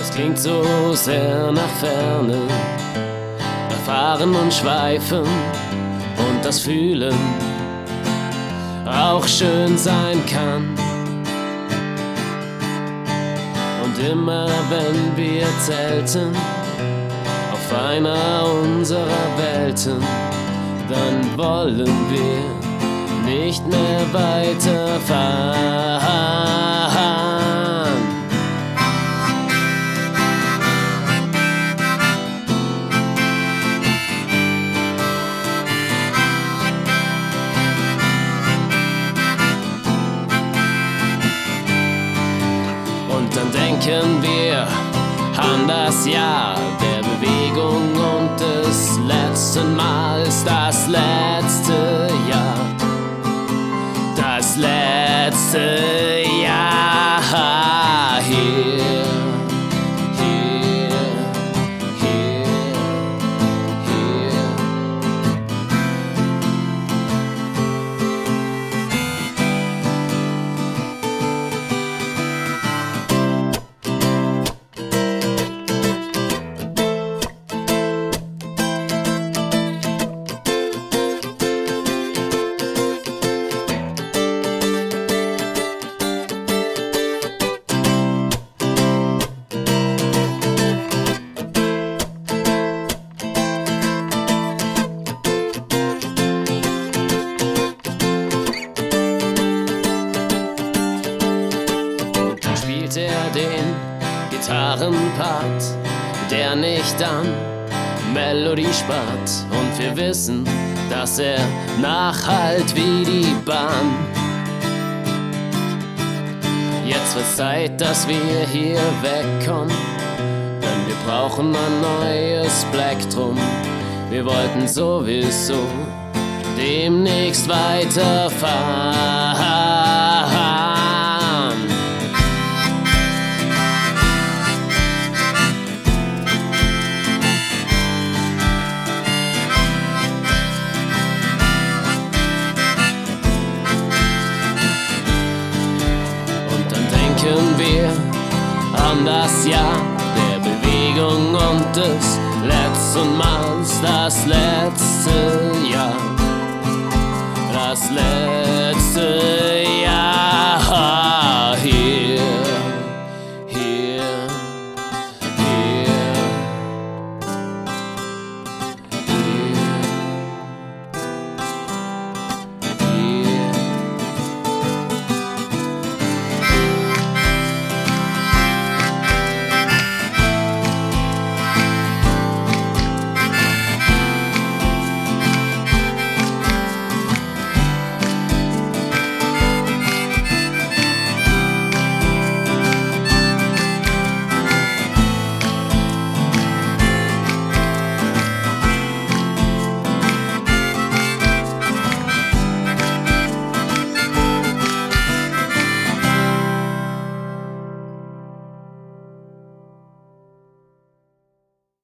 Das klingt so sehr nach Ferne, erfahren und schweifen und das Fühlen auch schön sein kann. Und immer wenn wir zelten auf einer unserer Welten, dann wollen wir nicht mehr weiterfahren. Und dann denken wir an das Jahr der Bewegung und des letzten Mals, das letzte Jahr, das letzte Jahr hier, hier, hier, hier. Er den Gitarrenpart, der nicht an Melodie spart. Und wir wissen, dass er nachhallt wie die Bahn. Jetzt wird's Zeit, dass wir hier wegkommen, denn wir brauchen ein neues Plektrum. Wir wollten sowieso demnächst weiterfahren. Denken wir an das Jahr der Bewegung und des letzten Mals, das letzte Jahr, das letzte Jahr hier.